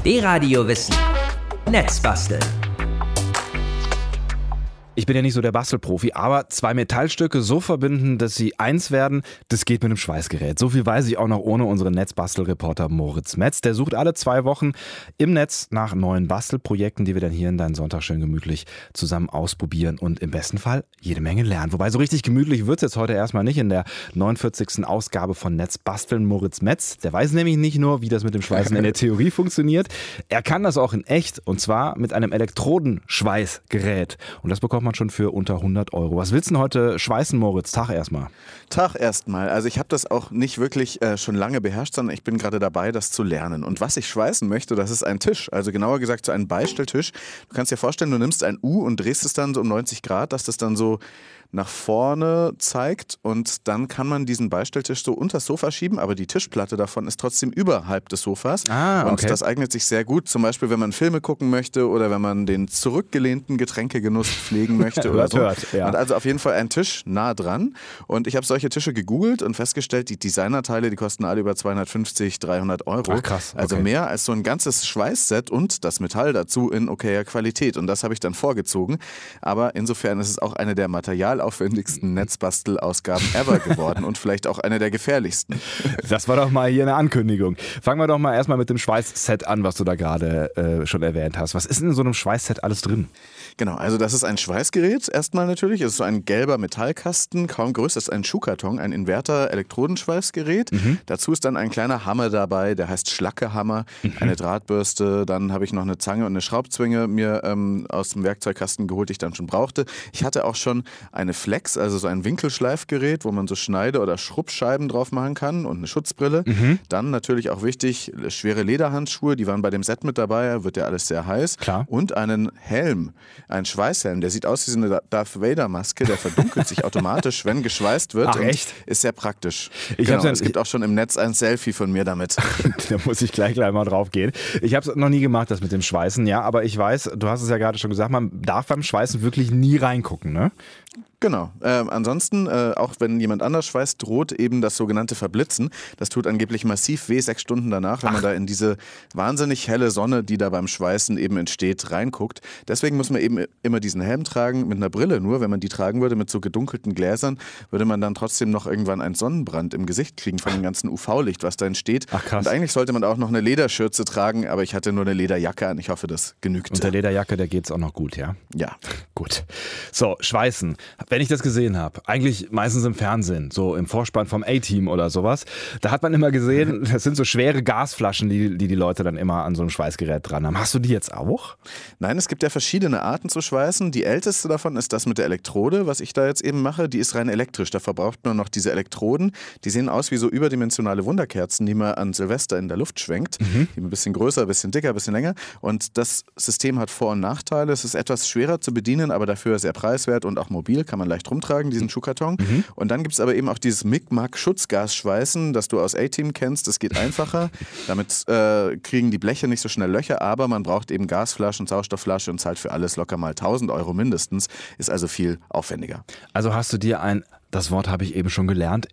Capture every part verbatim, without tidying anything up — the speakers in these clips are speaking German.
D-Radio Wissen. Netzbasteln. Ich bin ja nicht so der Bastelprofi, aber zwei Metallstücke so verbinden, dass sie eins werden, das geht mit einem Schweißgerät. So viel weiß ich auch noch ohne unseren Netzbastelreporter Moritz Metz. Der sucht alle zwei Wochen im Netz nach neuen Bastelprojekten, die wir dann hier in deinen Sonntag schön gemütlich zusammen ausprobieren und im besten Fall jede Menge lernen. Wobei so richtig gemütlich wird es jetzt heute erstmal nicht in der neunundvierzigsten Ausgabe von Netzbasteln. Moritz Metz, der weiß nämlich nicht nur, wie das mit dem Schweißen in der Theorie funktioniert, er kann das auch in echt und zwar mit einem Elektrodenschweißgerät. Und das bekommt man schon für unter hundert Euro. Was willst du denn heute schweißen, Moritz? Tag erstmal. Tag erstmal. Also ich habe das auch nicht wirklich äh, schon lange beherrscht, sondern ich bin gerade dabei, das zu lernen. Und was ich schweißen möchte, das ist ein Tisch. Also genauer gesagt so ein Beistelltisch. Du kannst dir vorstellen, du nimmst ein U und drehst es dann so um neunzig Grad, dass das dann so nach vorne zeigt und dann kann man diesen Beistelltisch so unter das Sofa schieben, aber die Tischplatte davon ist trotzdem überhalb des Sofas. Ah, okay. Und das eignet sich sehr gut, zum Beispiel wenn man Filme gucken möchte oder wenn man den zurückgelehnten Getränkegenuss pflegen möchte oder so. Hört, ja. Und also auf jeden Fall ein Tisch nah dran und ich habe solche Tische gegoogelt und festgestellt, die Designerteile, die kosten alle über zweihundertfünfzig, dreihundert Euro. Ach, krass. Okay. Also mehr als so ein ganzes Schweißset und das Metall dazu in okayer Qualität und das habe ich dann vorgezogen, aber insofern ist es auch eine der Material aufwendigsten Netzbastel-Ausgaben ever geworden und vielleicht auch eine der gefährlichsten. Das war doch mal hier eine Ankündigung. Fangen wir doch mal erstmal mit dem Schweißset an, was du da gerade äh, schon erwähnt hast. Was ist denn in so einem Schweißset alles drin? Genau, also das ist ein Schweißgerät erstmal natürlich. Es ist so ein gelber Metallkasten, kaum größer, das ist ein Schuhkarton, ein Inverter-Elektrodenschweißgerät. Mhm. Dazu ist dann ein kleiner Hammer dabei, der heißt Schlackehammer, mhm. eine Drahtbürste, dann habe ich noch eine Zange und eine Schraubzwinge mir ähm, aus dem Werkzeugkasten geholt, die ich dann schon brauchte. Ich hatte auch schon eine Flex, also so ein Winkelschleifgerät, wo man so Schneide- oder Schrubbscheiben drauf machen kann und eine Schutzbrille. Mhm. Dann natürlich auch wichtig, schwere Lederhandschuhe, die waren bei dem Set mit dabei, wird ja alles sehr heiß. Klar. Und einen Helm. Ein Schweißhelm, der sieht aus wie so eine Darth Vader Maske, der verdunkelt sich automatisch, wenn geschweißt wird. Ach, echt? Ist sehr praktisch. Ich genau, ja, es gibt auch schon im Netz ein Selfie von mir damit. Da muss ich gleich gleich mal drauf gehen. Ich habe es noch nie gemacht, das mit dem Schweißen, ja, aber ich weiß, du hast es ja gerade schon gesagt, man darf beim Schweißen wirklich nie reingucken, ne? Genau. Ähm, ansonsten, äh, auch wenn jemand anders schweißt, droht eben das sogenannte Verblitzen. Das tut angeblich massiv weh, sechs Stunden danach, wenn Ach. man da in diese wahnsinnig helle Sonne, die da beim Schweißen eben entsteht, reinguckt. Deswegen muss man eben immer diesen Helm tragen, mit einer Brille nur. Wenn man die tragen würde mit so gedunkelten Gläsern, würde man dann trotzdem noch irgendwann einen Sonnenbrand im Gesicht kriegen von dem ganzen U V-Licht, was da entsteht. Ach, krass. Und eigentlich sollte man auch noch eine Lederschürze tragen, aber ich hatte nur eine Lederjacke an. Ich hoffe, das genügt. Und der Lederjacke, der geht's auch noch gut, ja? Ja. Gut. So, Schweißen. Wenn ich das gesehen habe, eigentlich meistens im Fernsehen, so im Vorspann vom A-Team oder sowas, da hat man immer gesehen, das sind so schwere Gasflaschen, die, die die Leute dann immer an so einem Schweißgerät dran haben. Hast du die jetzt auch? Nein, es gibt ja verschiedene Arten zu schweißen. Die älteste davon ist das mit der Elektrode, was ich da jetzt eben mache. Die ist rein elektrisch. Da verbraucht man noch diese Elektroden. Die sehen aus wie so überdimensionale Wunderkerzen, die man an Silvester in der Luft schwenkt. Mhm. Die ein bisschen größer, ein bisschen dicker, ein bisschen länger. Und das System hat Vor- und Nachteile. Es ist etwas schwerer zu bedienen, aber dafür sehr preiswert und auch mobil, kann man leicht rumtragen, diesen Schuhkarton. Mhm. Und dann gibt es aber eben auch dieses Mic-Mac-Schutzgasschweißen, das du aus A-Team kennst. Das geht einfacher. Damit äh, kriegen die Bleche nicht so schnell Löcher, aber man braucht eben Gasflaschen, Sauerstoffflasche und zahlt für alles locker mal tausend Euro mindestens. Ist also viel aufwendiger. Also hast du dir ein, das Wort habe ich eben schon gelernt,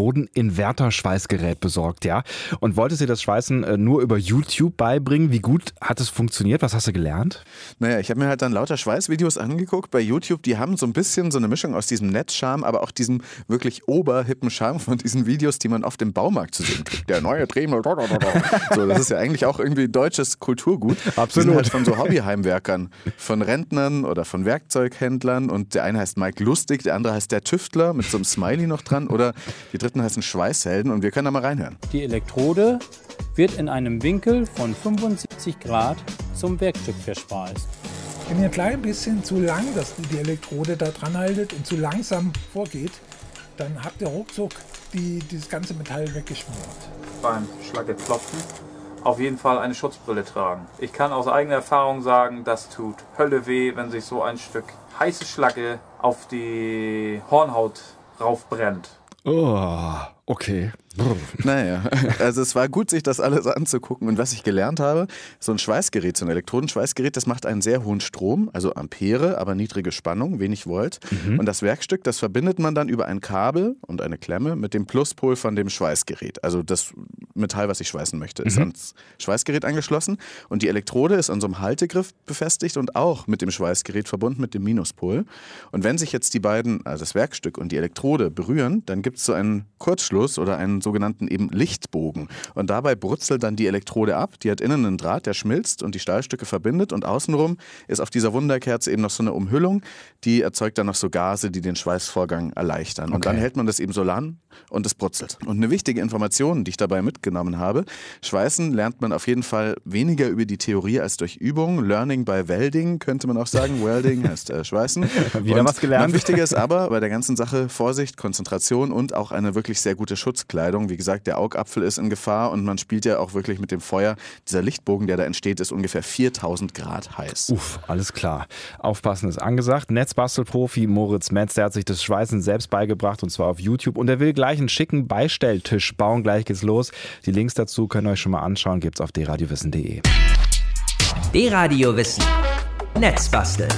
Elektroden-Inverter-Schweißgerät besorgt, ja? Und wolltest dir das Schweißen äh, nur über YouTube beibringen? Wie gut hat es funktioniert? Was hast du gelernt? Naja, ich habe mir halt dann lauter Schweißvideos angeguckt bei YouTube. Die haben so ein bisschen so eine Mischung aus diesem Netzcharme, aber auch diesem wirklich oberhippen Charme von diesen Videos, die man oft im Baumarkt zu sehen kriegt. Der neue Dremel. So, das ist ja eigentlich auch irgendwie deutsches Kulturgut. Absolut. Die sind halt von so Hobbyheimwerkern, von Rentnern oder von Werkzeughändlern. Und der eine heißt Mike Lustig, der andere heißt der Tüftler mit so einem Smiley noch dran. Oder die dritten heißen Schweißhelden. Und wir können da mal reinhören. Die Elektrode wird in einem Winkel von fünfundsiebzig Grad zum Werkstück verschweißt. Wenn ihr ein klein bisschen zu lang, dass die Elektrode da dran haltet und zu langsam vorgeht, dann habt ihr ruckzuck die, dieses ganze Metall weggeschmiert. Beim Schlacke-Klopfen auf jeden Fall eine Schutzbrille tragen. Ich kann aus eigener Erfahrung sagen, das tut Hölle weh, wenn sich so ein Stück heiße Schlacke auf die Hornhaut raufbrennt. Oh, okay. Naja, also es war gut, sich das alles anzugucken. Und was ich gelernt habe, so ein Schweißgerät, so ein Elektrodenschweißgerät, das macht einen sehr hohen Strom, also Ampere, aber niedrige Spannung, wenig Volt. Mhm. Und das Werkstück, das verbindet man dann über ein Kabel und eine Klemme mit dem Pluspol von dem Schweißgerät. Also das Metall, was ich schweißen möchte, ist mhm. ans Schweißgerät angeschlossen. Und die Elektrode ist an so einem Haltegriff befestigt und auch mit dem Schweißgerät verbunden mit dem Minuspol. Und wenn sich jetzt die beiden, also das Werkstück und die Elektrode berühren, dann gibt es so einen Kurzschluss oder einen sogenannten eben Lichtbogen. Und dabei brutzelt dann die Elektrode ab. Die hat innen einen Draht, der schmilzt und die Stahlstücke verbindet. Und außenrum ist auf dieser Wunderkerze eben noch so eine Umhüllung, die erzeugt dann noch so Gase, die den Schweißvorgang erleichtern. Und Okay. dann hält man das eben so lang und es brutzelt. Und eine wichtige Information, die ich dabei mitgenommen habe: Schweißen lernt man auf jeden Fall weniger über die Theorie als durch Übung. Learning by Welding könnte man auch sagen. Welding heißt äh, Schweißen. Wieder und was gelernt. Noch wichtiger ist aber bei der ganzen Sache Vorsicht, Konzentration und auch eine wirklich sehr gute Schutzkleidung. Wie gesagt, der Augapfel ist in Gefahr und man spielt ja auch wirklich mit dem Feuer. Dieser Lichtbogen, der da entsteht, ist ungefähr viertausend Grad heiß. Uff, alles klar. Aufpassen ist angesagt. Netzbastelprofi Moritz Metz, der hat sich das Schweißen selbst beigebracht und zwar auf YouTube. Und er will gleich einen schicken Beistelltisch bauen. Gleich geht's los. Die Links dazu könnt ihr euch schon mal anschauen. Gibt's auf d radio wissen punkt de. D-Radio Wissen. Netzbasteln.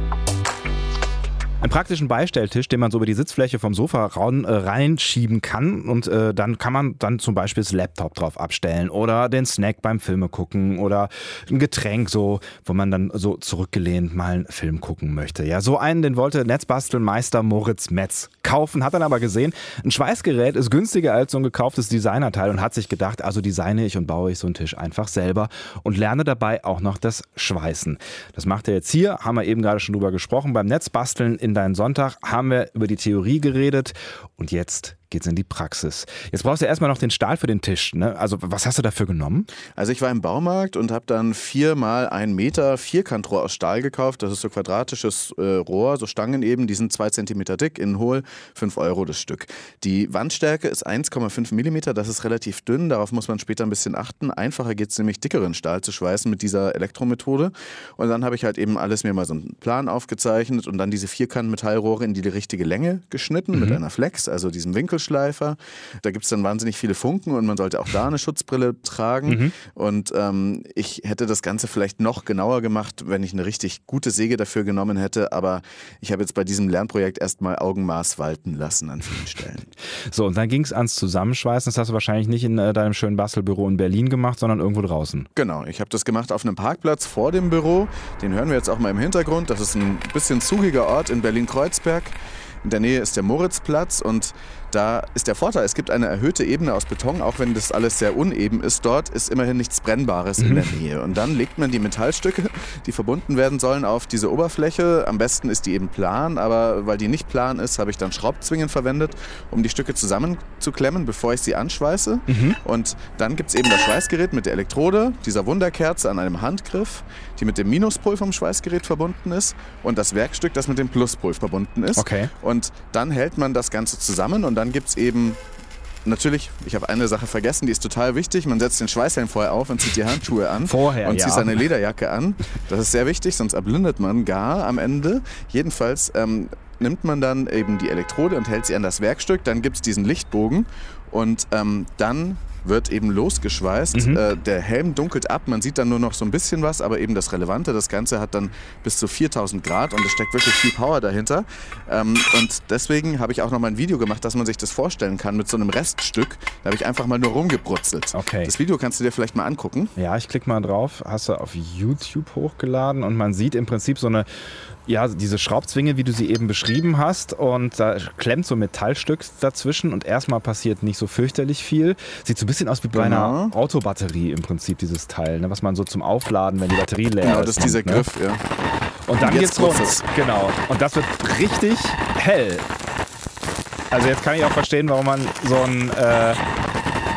Einen praktischen Beistelltisch, den man so über die Sitzfläche vom Sofa raun, äh, reinschieben kann und äh, dann kann man dann zum Beispiel das Laptop drauf abstellen oder den Snack beim Filme gucken oder ein Getränk, so, wo man dann so zurückgelehnt mal einen Film gucken möchte. Ja, so einen, den wollte Netzbastelmeister Moritz Metz kaufen, hat dann aber gesehen, ein Schweißgerät ist günstiger als so ein gekauftes Designerteil und hat sich gedacht, also designe ich und baue ich so einen Tisch einfach selber und lerne dabei auch noch das Schweißen. Das macht er jetzt hier, haben wir eben gerade schon drüber gesprochen, beim Netzbasteln in Deinen Sonntag haben wir über die Theorie geredet und jetzt geht's in die Praxis. Jetzt brauchst du erstmal noch den Stahl für den Tisch, ne? Also was hast du dafür genommen? Also ich war im Baumarkt und habe dann vier mal ein Meter Vierkantrohr aus Stahl gekauft. Das ist so quadratisches äh, Rohr, so Stangen eben, die sind zwei Zentimeter dick, innen hohl, fünf Euro das Stück. Die Wandstärke ist eins Komma fünf Millimeter, das ist relativ dünn, darauf muss man später ein bisschen achten. Einfacher geht es nämlich, dickeren Stahl zu schweißen mit dieser Elektromethode. Und dann habe ich halt eben alles mir mal so einen Plan aufgezeichnet und dann diese Vierkant-Metallrohre in die richtige Länge geschnitten mhm. mit einer Flex, also diesem Winkel. Schleifer. Da gibt es dann wahnsinnig viele Funken und man sollte auch da eine Schutzbrille tragen. Mhm. Und ähm, ich hätte das Ganze vielleicht noch genauer gemacht, wenn ich eine richtig gute Säge dafür genommen hätte. Aber ich habe jetzt bei diesem Lernprojekt erstmal Augenmaß walten lassen an vielen Stellen. So, und dann ging es ans Zusammenschweißen. Das hast du wahrscheinlich nicht in äh, deinem schönen Bastelbüro in Berlin gemacht, sondern irgendwo draußen. Genau, ich habe das gemacht auf einem Parkplatz vor dem Büro. Den hören wir jetzt auch mal im Hintergrund. Das ist ein bisschen zugiger Ort in Berlin-Kreuzberg. In der Nähe ist der Moritzplatz und da ist der Vorteil, es gibt eine erhöhte Ebene aus Beton, auch wenn das alles sehr uneben ist. Dort ist immerhin nichts Brennbares mhm. in der Nähe. Und dann legt man die Metallstücke, die verbunden werden sollen, auf diese Oberfläche. Am besten ist die eben plan, aber weil die nicht plan ist, habe ich dann Schraubzwingen verwendet, um die Stücke zusammenzuklemmen, bevor ich sie anschweiße. Mhm. Und dann gibt es eben das Schweißgerät mit der Elektrode, dieser Wunderkerze an einem Handgriff, die mit dem Minuspol vom Schweißgerät verbunden ist und das Werkstück, das mit dem Pluspol verbunden ist. Okay. Und dann hält man das Ganze zusammen und dann gibt es eben, natürlich, ich habe eine Sache vergessen, die ist total wichtig, man setzt den Schweißhelm vorher auf und zieht die Handschuhe an vorher, und ja. zieht seine Lederjacke an. Das ist sehr wichtig, sonst erblindet man gar am Ende. Jedenfalls ähm, nimmt man dann eben die Elektrode und hält sie an das Werkstück, dann gibt es diesen Lichtbogen und ähm, dann wird eben losgeschweißt. Mhm. Äh, der Helm dunkelt ab, man sieht dann nur noch so ein bisschen was, aber eben das Relevante, das Ganze hat dann bis zu viertausend Grad und es steckt wirklich viel Power dahinter. Ähm, und deswegen habe ich auch noch mal ein Video gemacht, dass man sich das vorstellen kann mit so einem Reststück. Da habe ich einfach mal nur rumgebrutzelt. Okay. Das Video kannst du dir vielleicht mal angucken. Ja, ich klicke mal drauf. Hast du auf YouTube hochgeladen und man sieht im Prinzip so eine, ja, diese Schraubzwinge, wie du sie eben beschrieben hast und da klemmt so ein Metallstück dazwischen und erstmal passiert nicht so fürchterlich viel. Sieht so ein bisschen aus wie bei genau. einer Autobatterie im Prinzip, dieses Teil, ne, was man so zum Aufladen, wenn die Batterie leer genau, ist. das ist dieser ne? Griff, ja. Und dann und geht's los. Genau. Und das wird richtig hell. Also jetzt kann ich auch verstehen, warum man so ein äh,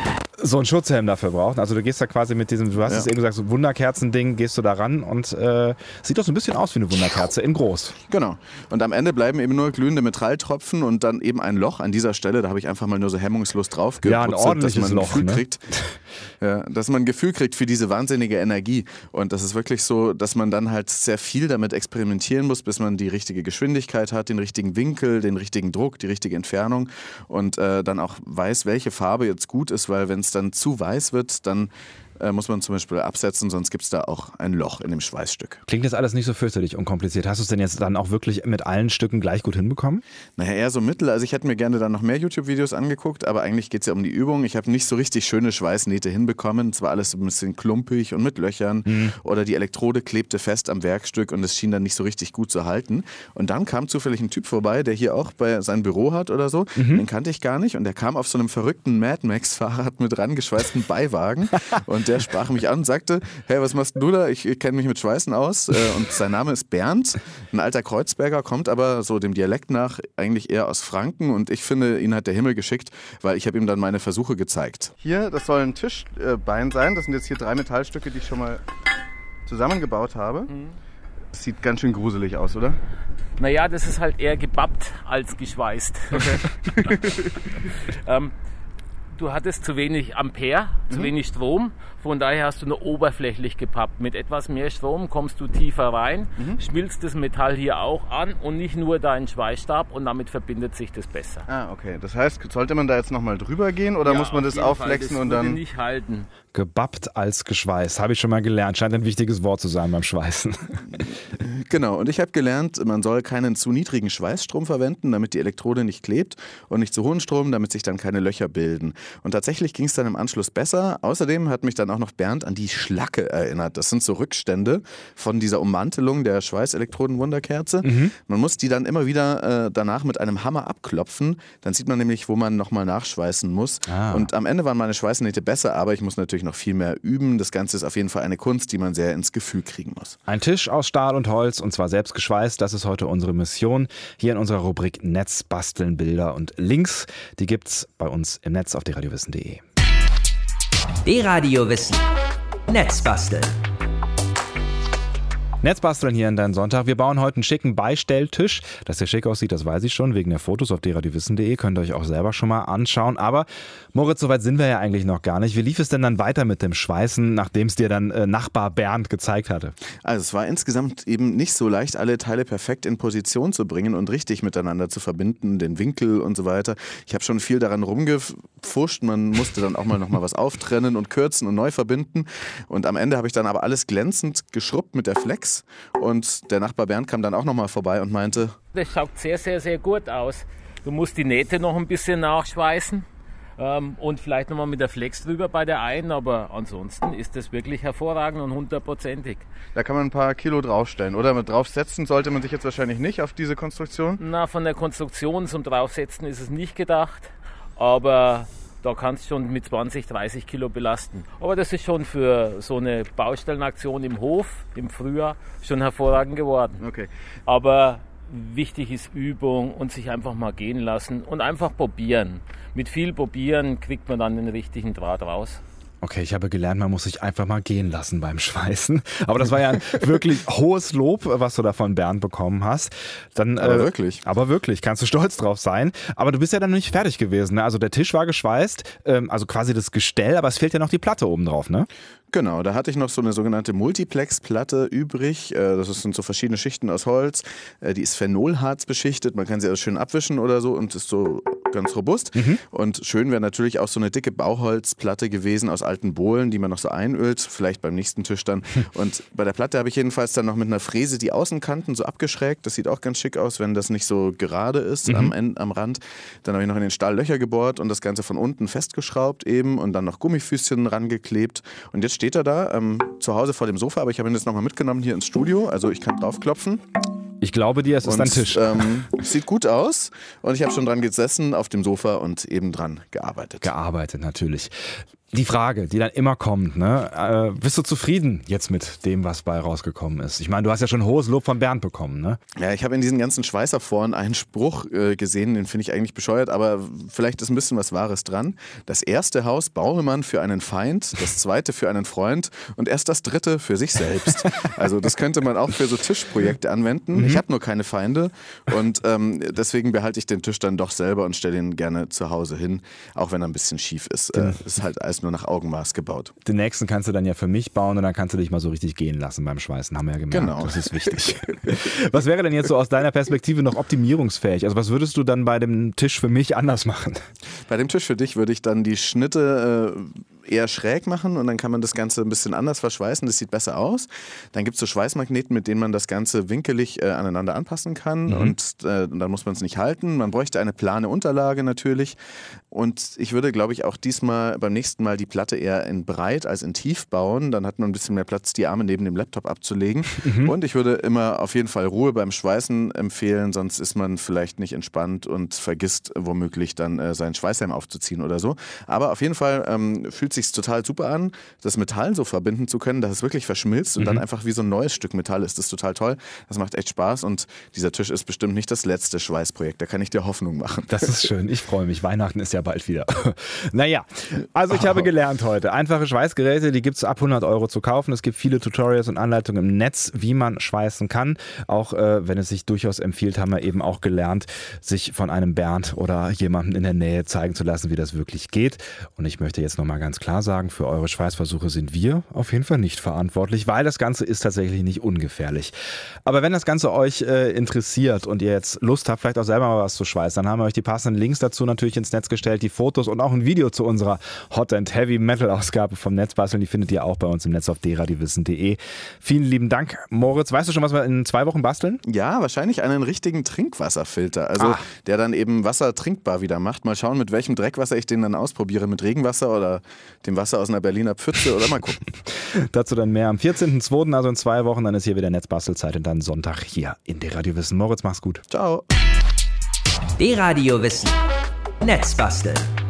so einen Schutzhelm dafür brauchen. Also du gehst da quasi mit diesem, du hast Ja. es eben gesagt, so Wunderkerzen-Ding, gehst du da ran und äh, sieht doch so ein bisschen aus wie eine Wunderkerze in groß. Genau. Und am Ende bleiben eben nur glühende Metalltropfen und dann eben ein Loch an dieser Stelle. Da habe ich einfach mal nur so hemmungslos drauf Ja, ein geputzelt, ordentliches dass man ein Loch, Gefühl ne? kriegt, ja, dass man ein Gefühl kriegt für diese wahnsinnige Energie. Und das ist wirklich so, dass man dann halt sehr viel damit experimentieren muss, bis man die richtige Geschwindigkeit hat, den richtigen Winkel, den richtigen Druck, die richtige Entfernung und äh, dann auch weiß, welche Farbe jetzt gut ist, weil wenn es dann zu weiß wird, dann äh, muss man zum Beispiel absetzen, sonst gibt es da auch ein Loch in dem Schweißstück. Klingt das alles nicht so fürchterlich unkompliziert. Hast du es denn jetzt dann auch wirklich mit allen Stücken gleich gut hinbekommen? Naja, eher so mittel. Also ich hätte mir gerne dann noch mehr YouTube-Videos angeguckt, aber eigentlich geht es ja um die Übung. Ich habe nicht so richtig schöne Schweißnähte hinbekommen. Es war alles so ein bisschen klumpig und mit Löchern mhm. oder die Elektrode klebte fest am Werkstück und es schien dann nicht so richtig gut zu halten. Und dann kam zufällig ein Typ vorbei, der hier auch bei sein Büro hat oder so. Mhm. Den kannte ich gar nicht und der kam auf so einem verrückten Mad Max-Fahrrad mit rangeschweißtem Beiwagen und der sprach mich an und sagte, hey, was machst du da? Ich kenne mich mit Schweißen aus und sein Name ist Bernd, ein alter Kreuzberger, kommt aber so dem Dialekt nach eigentlich eher aus Franken und ich finde, ihn hat der Himmel geschickt, weil ich habe ihm dann meine Versuche gezeigt. Hier, das soll ein Tischbein sein, das sind jetzt hier drei Metallstücke, die ich schon mal zusammengebaut habe. Mhm. Das sieht ganz schön gruselig aus, oder? Naja, das ist halt eher gebappt als geschweißt. Okay. ähm, Du hattest zu wenig Ampere, zu mhm. wenig Strom, von daher hast du nur oberflächlich gepappt. Mit etwas mehr Strom kommst du tiefer rein, mhm. schmilzt das Metall hier auch an und nicht nur deinen Schweißstab und damit verbindet sich das besser. Ah, okay. Das heißt, sollte man da jetzt nochmal drüber gehen oder ja, muss man das aufflexen und dann... Das würde nicht halten. Gebappt als geschweißt, habe ich schon mal gelernt. Scheint ein wichtiges Wort zu sein beim Schweißen. Genau, und ich habe gelernt, man soll keinen zu niedrigen Schweißstrom verwenden, damit die Elektrode nicht klebt und nicht zu hohen Strom, damit sich dann keine Löcher bilden. Und tatsächlich ging es dann im Anschluss besser. Außerdem hat mich dann auch noch Bernd an die Schlacke erinnert. Das sind so Rückstände von dieser Ummantelung der Schweißelektroden-Wunderkerze. Mhm. Man muss die dann immer wieder äh, danach mit einem Hammer abklopfen. Dann sieht man nämlich, wo man nochmal nachschweißen muss. Ah. Und am Ende waren meine Schweißnähte besser, aber ich muss natürlich noch viel mehr üben. Das Ganze ist auf jeden Fall eine Kunst, die man sehr ins Gefühl kriegen muss. Ein Tisch aus Stahl und Holz und zwar selbst geschweißt. Das ist heute unsere Mission hier in unserer Rubrik Netz basteln, Bilder und Links. Die gibt's bei uns im Netz auf d radio wissen punkt de. D-Radio Wissen. Netzbasteln. Netzbasteln hier in deinem Sonntag. Wir bauen heute einen schicken Beistelltisch. Dass der schick aussieht, das weiß ich schon, wegen der Fotos auf d radio wissen punkt de. Könnt ihr euch auch selber schon mal anschauen. Aber Moritz, soweit sind wir ja eigentlich noch gar nicht. Wie lief es denn dann weiter mit dem Schweißen, nachdem es dir dann äh, Nachbar Bernd gezeigt hatte? Also es war insgesamt eben nicht so leicht, alle Teile perfekt in Position zu bringen und richtig miteinander zu verbinden, den Winkel und so weiter. Ich habe schon viel daran rumgepfuscht. Man musste dann auch mal noch mal was auftrennen und kürzen und neu verbinden. Und am Ende habe ich dann aber alles glänzend geschrubbt mit der Flex. Und der Nachbar Bernd kam dann auch nochmal vorbei und meinte, das schaut sehr, sehr, sehr gut aus. Du musst die Nähte noch ein bisschen nachschweißen ähm, und vielleicht nochmal mit der Flex drüber bei der einen, aber ansonsten ist das wirklich hervorragend und hundertprozentig. Da kann man ein paar Kilo draufstellen, oder? Mit draufsetzen sollte man sich jetzt wahrscheinlich nicht auf diese Konstruktion? Na, von der Konstruktion zum Draufsetzen ist es nicht gedacht, aber... Da kannst du schon mit zwanzig, dreißig Kilo belasten. Aber das ist schon für so eine Baustellenaktion im Hof, im Frühjahr, schon hervorragend geworden. Okay. Aber wichtig ist Übung und sich einfach mal gehen lassen und einfach probieren. Mit viel Probieren kriegt man dann den richtigen Draht raus. Okay, ich habe gelernt, man muss sich einfach mal gehen lassen beim Schweißen. Aber das war ja ein wirklich hohes Lob, was du da von Bernd bekommen hast. Dann, aber äh, wirklich. Aber wirklich, kannst du stolz drauf sein. Aber du bist ja dann noch nicht fertig gewesen, ne? Also der Tisch war geschweißt, ähm, also quasi das Gestell, aber es fehlt ja noch die Platte oben drauf, ne? Genau, da hatte ich noch so eine sogenannte Multiplex-Platte übrig. Das sind so verschiedene Schichten aus Holz. Die ist Phenolharz beschichtet. Man kann sie also schön abwischen oder so und ist so ganz robust. Mhm. Und schön wäre natürlich auch so eine dicke Bauholzplatte gewesen aus alten Bohlen, die man noch so einölt. Vielleicht beim nächsten Tisch dann. Und bei der Platte habe ich jedenfalls dann noch mit einer Fräse die Außenkanten so abgeschrägt. Das sieht auch ganz schick aus, wenn das nicht so gerade ist mhm. am, Ende, am Rand. Dann habe ich noch in den Stahl Löcher gebohrt und das Ganze von unten festgeschraubt eben und dann noch Gummifüßchen rangeklebt. Und jetzt steht er da ähm, zu Hause vor dem Sofa, aber ich habe ihn jetzt nochmal mitgenommen hier ins Studio, also ich kann draufklopfen. Ich glaube dir, es ist und, ein Tisch. Ähm, sieht gut aus und ich habe schon dran gesessen auf dem Sofa und eben dran gearbeitet. Gearbeitet, natürlich. Die Frage, die dann immer kommt, ne? Äh, bist du zufrieden jetzt mit dem, was bei rausgekommen ist? Ich meine, du hast ja schon hohes Lob von Bernd bekommen, ne? Ja, ich habe in diesen ganzen Schweißerforen einen Spruch äh, gesehen, den finde ich eigentlich bescheuert, aber vielleicht ist ein bisschen was Wahres dran. Das erste Haus baue man für einen Feind, das zweite für einen Freund und erst das dritte für sich selbst. Also das könnte man auch für so Tischprojekte anwenden. Mhm. Ich habe nur keine Feinde und ähm, deswegen behalte ich den Tisch dann doch selber und stelle ihn gerne zu Hause hin, auch wenn er ein bisschen schief ist. Äh, ist halt alles nur nach Augenmaß gebaut. Den nächsten kannst du dann ja für mich bauen und dann kannst du dich mal so richtig gehen lassen beim Schweißen, haben wir ja gemerkt. Genau. Das ist wichtig. Was wäre denn jetzt so aus deiner Perspektive noch optimierungsfähig? Also was würdest du dann bei dem Tisch für mich anders machen? Bei dem Tisch für dich würde ich dann die Schnitte äh, eher schräg machen und dann kann man das Ganze ein bisschen anders verschweißen. Das sieht besser aus. Dann gibt es so Schweißmagneten, mit denen man das Ganze winkelig äh, aneinander anpassen kann mhm. und äh, dann muss man es nicht halten. Man bräuchte eine plane Unterlage natürlich und ich würde, glaube ich, auch diesmal beim nächsten Mal die Platte eher in breit als in tief bauen. Dann hat man ein bisschen mehr Platz, die Arme neben dem Laptop abzulegen. Mhm. Und ich würde immer auf jeden Fall Ruhe beim Schweißen empfehlen, sonst ist man vielleicht nicht entspannt und vergisst womöglich dann äh, seinen Schweißhelm aufzuziehen oder so. Aber auf jeden Fall ähm, fühlt sich total super an, das Metall so verbinden zu können, dass es wirklich verschmilzt und mhm. dann einfach wie so ein neues Stück Metall ist. Das ist total toll. Das macht echt Spaß und dieser Tisch ist bestimmt nicht das letzte Schweißprojekt. Da kann ich dir Hoffnung machen. Das ist schön. Ich freue mich. Weihnachten ist ja bald wieder. Naja, also ich habe gelernt heute. Einfache Schweißgeräte, die gibt es ab hundert Euro zu kaufen. Es gibt viele Tutorials und Anleitungen im Netz, wie man schweißen kann. Auch äh, wenn es sich durchaus empfiehlt, haben wir eben auch gelernt, sich von einem Bernd oder jemandem in der Nähe zeigen zu lassen, wie das wirklich geht. Und ich möchte jetzt nochmal ganz klar sagen, für eure Schweißversuche sind wir auf jeden Fall nicht verantwortlich, weil das Ganze ist tatsächlich nicht ungefährlich. Aber wenn das Ganze euch äh, interessiert und ihr jetzt Lust habt, vielleicht auch selber mal was zu schweißen, dann haben wir euch die passenden Links dazu natürlich ins Netz gestellt, die Fotos und auch ein Video zu unserer Hot and Heavy Metal Ausgabe vom Netzbasteln. Die findet ihr auch bei uns im Netz auf d radiowissen punkt de. Vielen lieben Dank, Moritz. Weißt du schon, was wir in zwei Wochen basteln? Ja, wahrscheinlich einen richtigen Trinkwasserfilter. Also ah. der dann eben Wasser trinkbar wieder macht. Mal schauen, mit welchem Dreckwasser ich den dann ausprobiere. Mit Regenwasser oder dem Wasser aus einer Berliner Pfütze oder mal gucken. Dazu dann mehr am vierzehnten zweiten, also in zwei Wochen. Dann ist hier wieder Netzbastelzeit und dann Sonntag hier in D Radiowissen. Moritz, mach's gut. Ciao. D Radiowissen. Netzbasteln.